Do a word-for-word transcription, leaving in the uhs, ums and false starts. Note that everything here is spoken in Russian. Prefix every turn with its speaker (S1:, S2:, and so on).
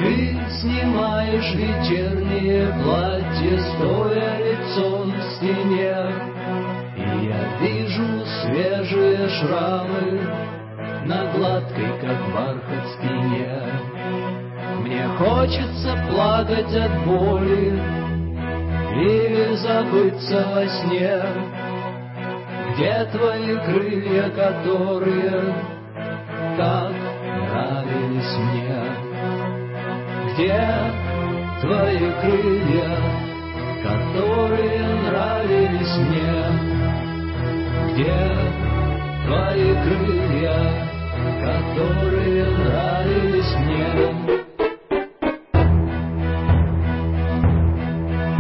S1: Ты снимаешь вечернее платье, стоя лицом к стене, и я вижу свежие шрамы на гладкой, как бархат, спине. Мне хочется плакать от боли или забыться во сне. Где твои крылья, которые так нравились мне? Где твои крылья, которые нравились мне? Где твои крылья, которые нравились мне?